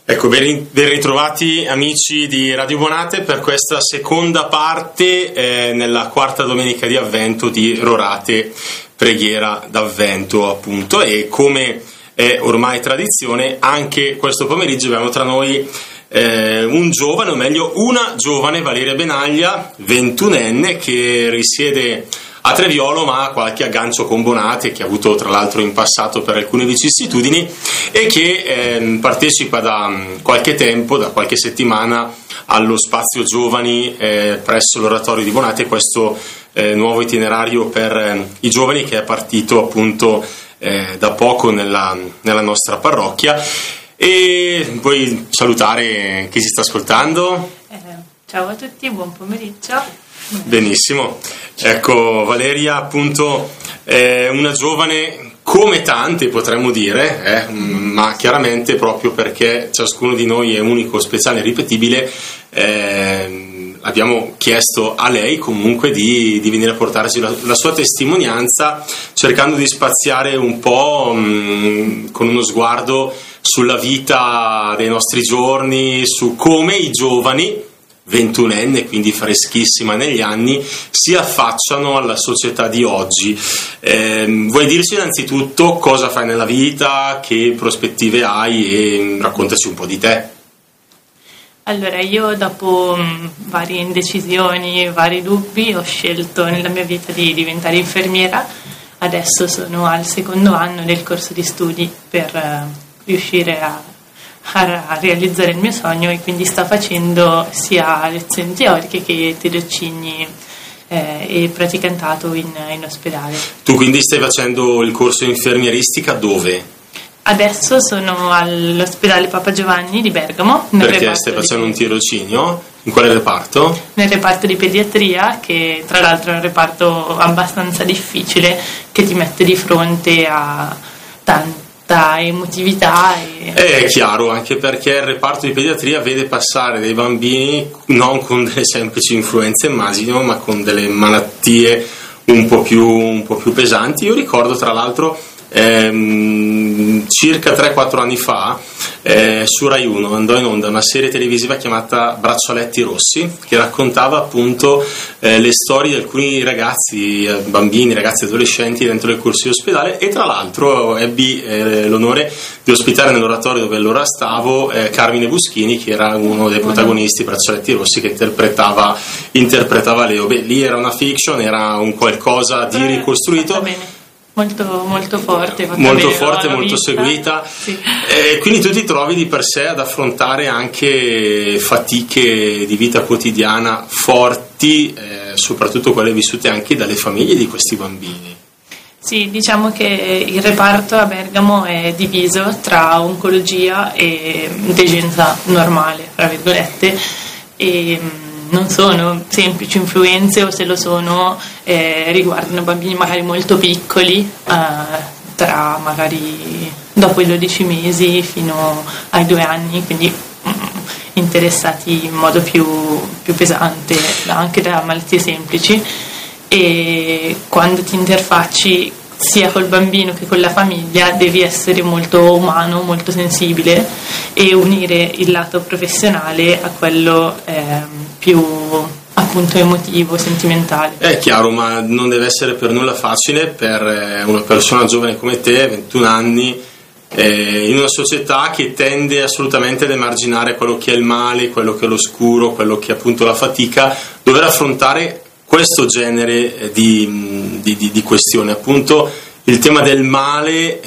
Ecco, ben ritrovati amici di Radio Buonate per questa seconda parte nella quarta domenica di Avvento di Rorate Preghiera d'Avvento, appunto, e come è ormai tradizione anche questo pomeriggio abbiamo tra noi un giovane, o meglio una giovane, Valeria Benaglia, 21enne, che risiede a Treviolo ma ha qualche aggancio con Bonate, che ha avuto tra l'altro in passato per alcune vicissitudini, e che partecipa da qualche tempo, da qualche settimana, allo Spazio Giovani presso l'Oratorio di Bonate, questo nuovo itinerario per i giovani che è partito appunto da poco nella nostra parrocchia. E puoi salutare chi si sta ascoltando? Ciao a tutti, buon pomeriggio. Benissimo, ecco, Valeria appunto è una giovane come tante, potremmo dire, ma chiaramente proprio perché ciascuno di noi è unico, speciale e ripetibile, abbiamo chiesto a lei comunque di venire a portarci la sua testimonianza, cercando di spaziare un po' con uno sguardo sulla vita dei nostri giorni, su come i giovani, 21enne, quindi freschissima negli anni, si affacciano alla società di oggi. Vuoi dirci innanzitutto cosa fai nella vita, che prospettive hai, e raccontaci un po' di te. Allora, io dopo varie indecisioni, vari dubbi, ho scelto nella mia vita di diventare infermiera. Adesso sono al secondo anno del corso di studi per riuscire a realizzare il mio sogno, e quindi sto facendo sia lezioni teoriche che tirocini e praticantato in ospedale. Tu quindi stai facendo il corso di infermieristica dove? Adesso sono all'ospedale Papa Giovanni di Bergamo. Perché stai facendo un tirocinio? In quale reparto? Nel reparto di pediatria, che tra l'altro è un reparto abbastanza difficile, che ti mette di fronte a tanta emotività. È chiaro, anche perché il reparto di pediatria vede passare dei bambini non con delle semplici influenze, immagino, ma con delle malattie un po' più pesanti. Io ricordo tra l'altro circa 3-4 anni fa su Rai 1 andò in onda una serie televisiva chiamata Braccialetti Rossi, che raccontava appunto le storie di alcuni ragazzi, bambini, ragazzi, adolescenti dentro il corso di ospedale, e tra l'altro ebbi l'onore di ospitare nell'oratorio dove allora stavo Carmine Buschini, che era uno dei protagonisti, Braccialetti Rossi, che interpretava Leo. Beh, lì era una fiction, era un qualcosa di ricostruito. Molto forte, molto seguita, sì. Quindi tu ti trovi di per sé ad affrontare anche fatiche di vita quotidiana forti, soprattutto quelle vissute anche dalle famiglie di questi bambini. Sì, diciamo che il reparto a Bergamo è diviso tra oncologia e degenza normale, tra virgolette, e non sono semplici influenze, o se lo sono riguardano bambini magari molto piccoli, tra magari dopo i 12 mesi fino ai 2 anni, quindi interessati in modo più pesante anche da malattie semplici. E quando ti interfacci sia col bambino che con la famiglia devi essere molto umano, molto sensibile, e unire il lato professionale a quello più appunto emotivo, sentimentale. È chiaro, ma non deve essere per nulla facile per una persona giovane come te, 21 anni, in una società che tende assolutamente ad emarginare quello che è il male, quello che è l'oscuro, quello che è appunto la fatica, dover affrontare questo genere di questioni, appunto il tema del male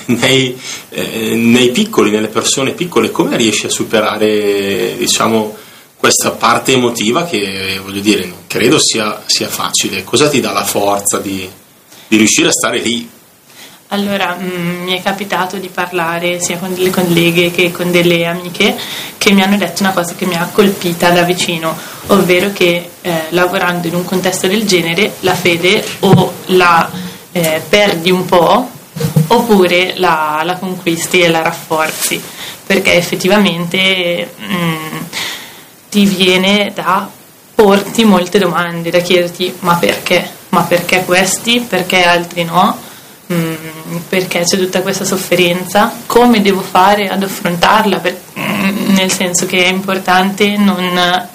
nei piccoli, nelle persone piccole. Come riesci a superare, diciamo, questa parte emotiva che, voglio dire, non credo sia facile? Cosa ti dà la forza di riuscire a stare lì? Allora, mi è capitato di parlare sia con delle colleghe che con delle amiche che mi hanno detto una cosa che mi ha colpita da vicino, ovvero che lavorando in un contesto del genere la fede o la perdi un po', oppure la conquisti e la rafforzi, perché effettivamente ti viene da porti molte domande, da chiederti ma perché questi, perché altri no, perché c'è tutta questa sofferenza, come devo fare ad affrontarla, nel senso che è importante non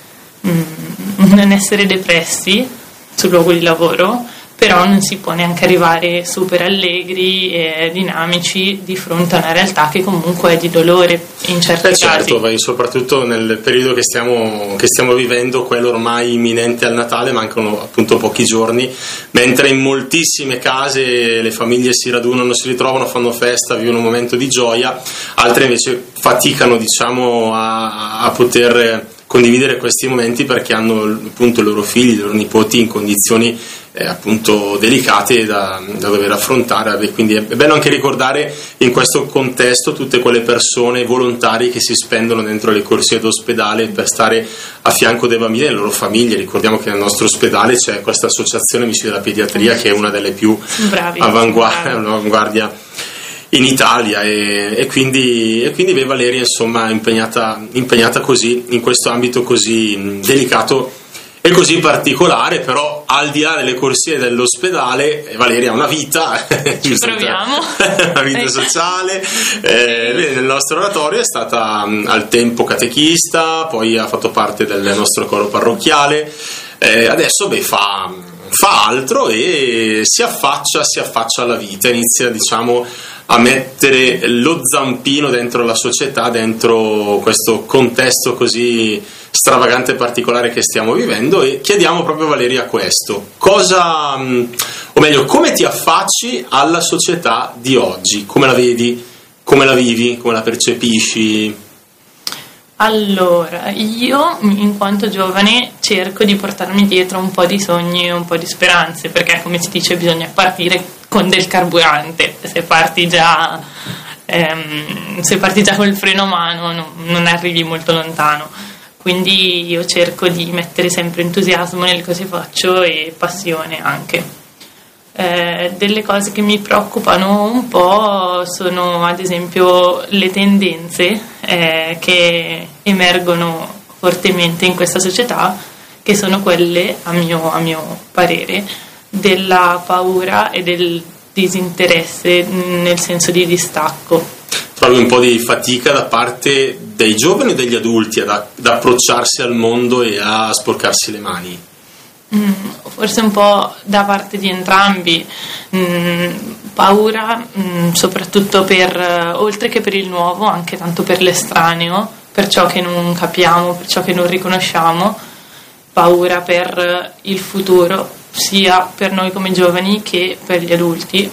essere depressi sul luogo di lavoro, però non si può neanche arrivare super allegri e dinamici di fronte a una realtà che comunque è di dolore in certi casi. Certo, soprattutto nel periodo che stiamo vivendo, quello ormai imminente al Natale, mancano appunto pochi giorni, mentre in moltissime case le famiglie si radunano, si ritrovano, fanno festa, vivono un momento di gioia, altre invece faticano, diciamo, a poter condividere questi momenti perché hanno appunto i loro figli, i loro nipoti in condizioni appunto delicate da dover affrontare. Quindi è bello anche ricordare in questo contesto tutte quelle persone volontarie che si spendono dentro le corsie d'ospedale per stare a fianco dei bambini e delle loro famiglie. Ricordiamo che nel nostro ospedale c'è questa associazione Amici della Pediatria che è una delle più all'avanguardia in Italia, e quindi Valeria, insomma, impegnata così in questo ambito così delicato e così particolare. Però al di là delle corsie dell'ospedale, Valeria ha una vita, ci proviamo, una vita sociale. Nel nostro oratorio è stata al tempo catechista, poi ha fatto parte del nostro coro parrocchiale, adesso fa altro e si affaccia alla vita, inizia, diciamo, a mettere lo zampino dentro la società, dentro questo contesto così stravagante e particolare che stiamo vivendo, e chiediamo proprio a Valeria questo: come ti affacci alla società di oggi? Come la vedi? Come la vivi? Come la percepisci? Allora, io in quanto giovane cerco di portarmi dietro un po' di sogni e un po' di speranze, perché come si dice bisogna partire con del carburante. Se parti già col freno a mano non arrivi molto lontano, quindi io cerco di mettere sempre entusiasmo nelle cose che faccio e passione anche. Delle cose che mi preoccupano un po' sono ad esempio le tendenze che emergono fortemente in questa società, che sono quelle, a mio parere, della paura e del disinteresse, nel senso di distacco. Trovi un po' di fatica da parte dei giovani o degli adulti ad approcciarsi al mondo e a sporcarsi le mani? Forse un po' da parte di entrambi. Paura soprattutto oltre che per il nuovo, anche tanto per l'estraneo, per ciò che non capiamo, per ciò che non riconosciamo. Paura per il futuro, sia per noi come giovani che per gli adulti.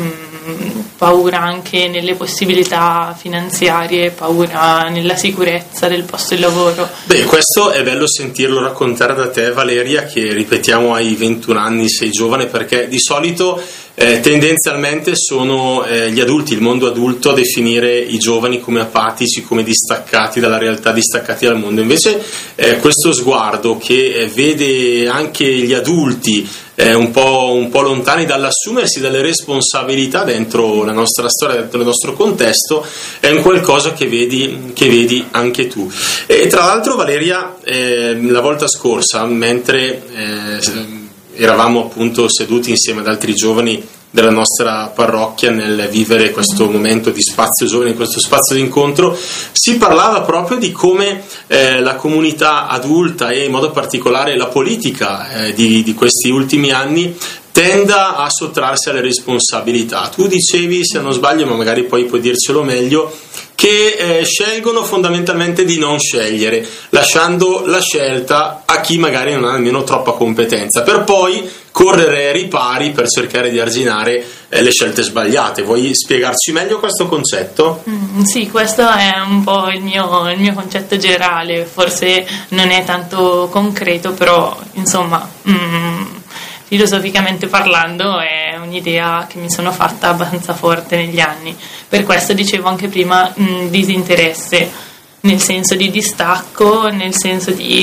Paura anche nelle possibilità finanziarie, paura nella sicurezza del posto di lavoro. Beh, questo è bello sentirlo raccontare da te, Valeria, che ripetiamo hai 21 anni, sei giovane, perché di solito tendenzialmente sono gli adulti, il mondo adulto, a definire i giovani come apatici, come distaccati dalla realtà, distaccati dal mondo. Invece questo sguardo che vede anche gli adulti un po' lontani dall'assumersi delle responsabilità dentro la nostra storia, dentro il nostro contesto, è un qualcosa che vedi anche tu. E tra l'altro, Valeria, la volta scorsa, mentre eravamo appunto seduti insieme ad altri giovani della nostra parrocchia nel vivere questo momento di spazio giovane, questo spazio di incontro, si parlava proprio di come la comunità adulta e in modo particolare la politica di questi ultimi anni tenda a sottrarsi alle responsabilità. Tu dicevi, se non sbaglio, ma magari poi puoi dircelo meglio, che scelgono fondamentalmente di non scegliere, lasciando la scelta a chi magari non ha nemmeno troppa competenza, per poi correre ai ripari per cercare di arginare le scelte sbagliate. Vuoi spiegarci meglio questo concetto? Sì, questo è un po' il mio concetto generale, forse non è tanto concreto, però insomma filosoficamente parlando è un'idea che mi sono fatta abbastanza forte negli anni. Per questo dicevo anche prima disinteresse, nel senso di distacco, nel senso di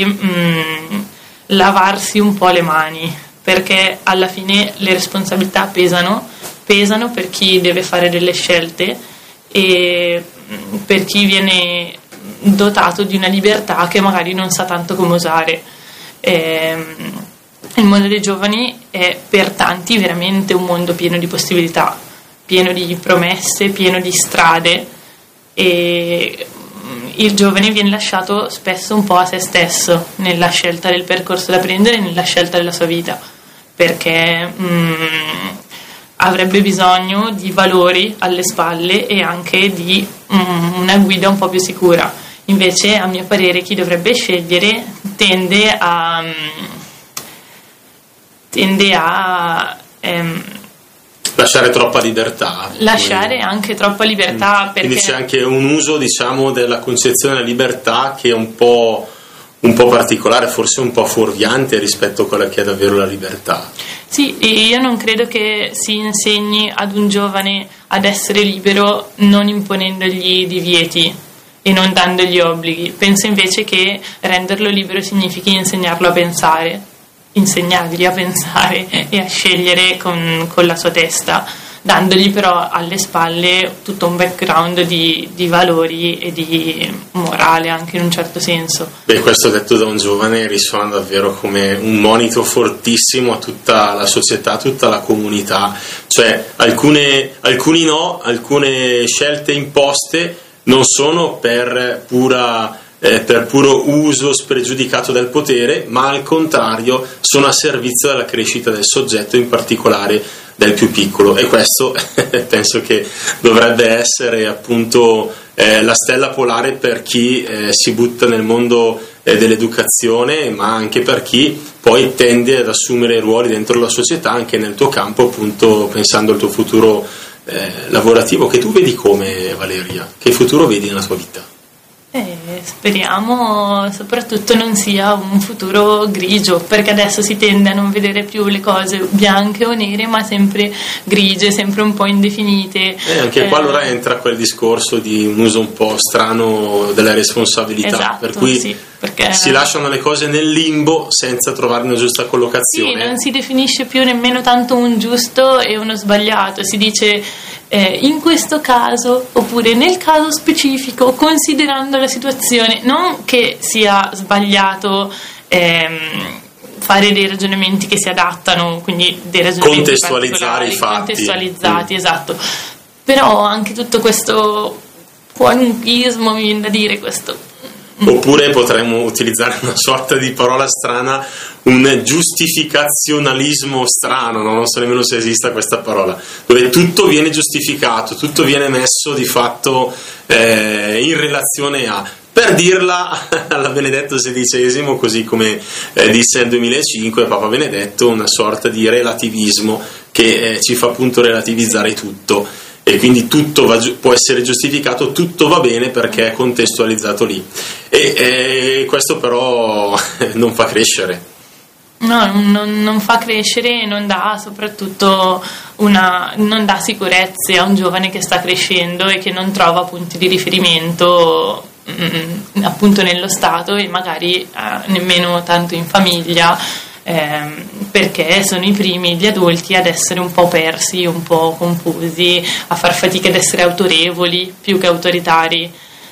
lavarsi un po' le mani, perché alla fine le responsabilità pesano per chi deve fare delle scelte e per chi viene dotato di una libertà che magari non sa tanto come usare. Il mondo dei giovani è per tanti veramente un mondo pieno di possibilità, pieno di promesse, pieno di strade, e il giovane viene lasciato spesso un po' a se stesso nella scelta del percorso da prendere e nella scelta della sua vita, perché avrebbe bisogno di valori alle spalle e anche di una guida un po' più sicura. Invece, a mio parere, chi dovrebbe scegliere tende a lasciare troppa libertà. Lasciare anche troppa libertà, perché quindi c'è anche un uso, diciamo, della concezione della libertà che è un po' particolare, forse un po' fuorviante rispetto a quella che è davvero la libertà. Sì, e io non credo che si insegni ad un giovane ad essere libero non imponendogli divieti e non dandogli obblighi. Penso invece che renderlo libero significhi insegnarlo a pensare, insegnargli a pensare e a scegliere con la sua testa, dandogli però alle spalle tutto un background di valori e di morale anche in un certo senso. Beh, questo detto da un giovane risuona davvero come un monito fortissimo a tutta la società, a tutta la comunità, cioè alcune scelte imposte non sono per puro uso spregiudicato del potere, ma al contrario sono a servizio della crescita del soggetto, in particolare del più piccolo, e questo penso che dovrebbe essere appunto la stella polare per chi si butta nel mondo dell'educazione, ma anche per chi poi tende ad assumere ruoli dentro la società, anche nel tuo campo, appunto pensando al tuo futuro lavorativo. Che tu vedi come, Valeria? Che futuro vedi nella tua vita? Speriamo soprattutto non sia un futuro grigio, perché adesso si tende a non vedere più le cose bianche o nere, ma sempre grigie, sempre un po' indefinite. Anche qua allora entra quel discorso di un uso un po' strano della responsabilità, esatto, per cui sì, perché si lasciano le cose nel limbo senza trovare una giusta collocazione. Sì, non si definisce più nemmeno tanto un giusto e uno sbagliato, si dice in questo caso, oppure nel caso specifico, considerando la situazione. Non che sia sbagliato fare dei ragionamenti che si adattano, quindi dei ragionamenti contestualizzare i fatti, contestualizzati, esatto. Però anche tutto questo qualunquismo, mi viene da dire, questo. Oppure potremmo utilizzare una sorta di parola strana, un giustificazionalismo strano, non so nemmeno se esista questa parola, dove tutto viene giustificato, tutto viene messo di fatto in relazione a, per dirla alla Benedetto XVI, così come disse nel 2005 Papa Benedetto, una sorta di relativismo che ci fa appunto relativizzare tutto. E quindi tutto può essere giustificato, tutto va bene perché è contestualizzato lì, e questo però non fa crescere. No, non fa crescere e non dà soprattutto non dà sicurezze a un giovane che sta crescendo e che non trova punti di riferimento appunto nello Stato e magari nemmeno tanto in famiglia, perché sono i primi, gli adulti, ad essere un po' persi, un po' confusi, a far fatica ad essere autorevoli più che autoritari,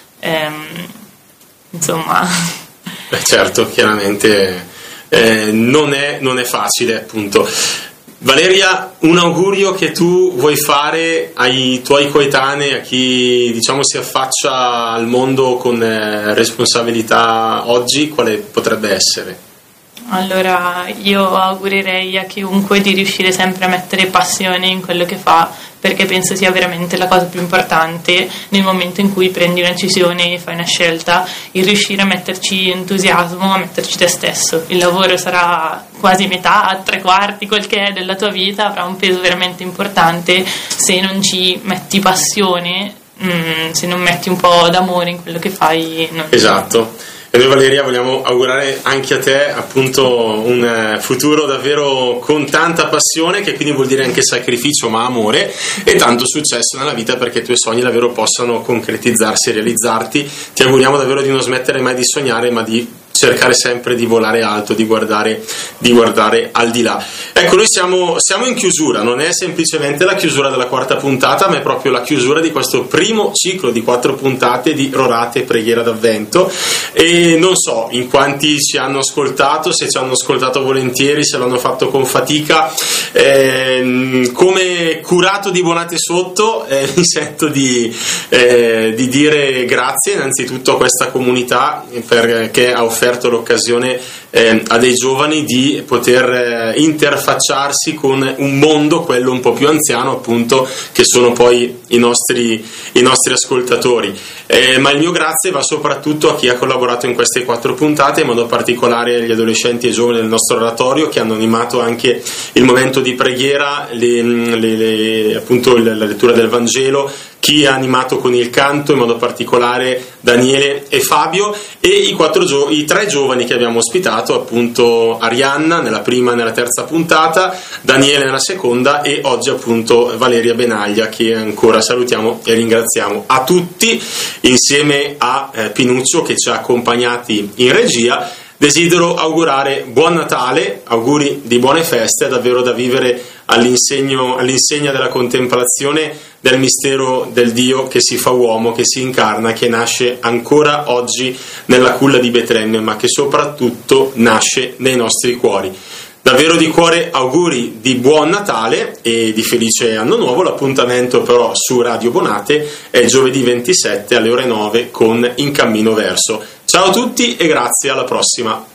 insomma. Certo, chiaramente non è facile, appunto. Valeria, un augurio che tu vuoi fare ai tuoi coetanei, a chi diciamo si affaccia al mondo con responsabilità oggi, quale potrebbe essere? Allora, io augurerei a chiunque di riuscire sempre a mettere passione in quello che fa, perché penso sia veramente la cosa più importante nel momento in cui prendi una decisione e fai una scelta, il riuscire a metterci entusiasmo, a metterci te stesso. Il lavoro sarà quasi metà, 3/4, quel che è della tua vita, avrà un peso veramente importante. Se non ci metti passione, se non metti un po' d'amore in quello che fai, non. Esatto. E noi, Valeria, vogliamo augurare anche a te appunto un futuro davvero con tanta passione, che quindi vuol dire anche sacrificio ma amore, e tanto successo nella vita perché i tuoi sogni davvero possano concretizzarsi e realizzarti. Ti auguriamo davvero di non smettere mai di sognare, ma di cercare sempre di volare alto, di guardare al di là. Ecco, noi siamo in chiusura, non è semplicemente la chiusura della quarta puntata, ma è proprio la chiusura di questo primo ciclo di 4 puntate di Rorate Preghiera d'Avvento, e non so in quanti ci hanno ascoltato, se ci hanno ascoltato volentieri, se l'hanno fatto con fatica. Come curato di Bonate sotto, mi sento di dire grazie innanzitutto a questa comunità perché ha offerto l'occasione a dei giovani di poter interfacciarsi con un mondo, quello un po' più anziano, appunto, che sono poi i nostri ascoltatori. Ma il mio grazie va soprattutto a chi ha collaborato in queste 4 puntate, in modo particolare agli adolescenti e giovani del nostro oratorio, che hanno animato anche il momento di preghiera, appunto la lettura del Vangelo, chi ha animato con il canto, in modo particolare Daniele e Fabio, e i 3 giovani che abbiamo ospitato, appunto Arianna nella prima e nella terza puntata, Daniele nella seconda, e oggi appunto Valeria Benaglia, che ancora salutiamo e ringraziamo. A tutti, insieme a Pinuccio che ci ha accompagnati in regia, desidero augurare buon Natale, auguri di buone feste, davvero da vivere all'insegna della contemplazione del mistero del Dio che si fa uomo, che si incarna, che nasce ancora oggi nella culla di Betlemme, ma che soprattutto nasce nei nostri cuori. Davvero di cuore auguri di buon Natale e di felice anno nuovo. L'appuntamento però su Radio Bonate è giovedì 27 alle ore 9 con In Cammino Verso. Ciao a tutti e grazie, alla prossima.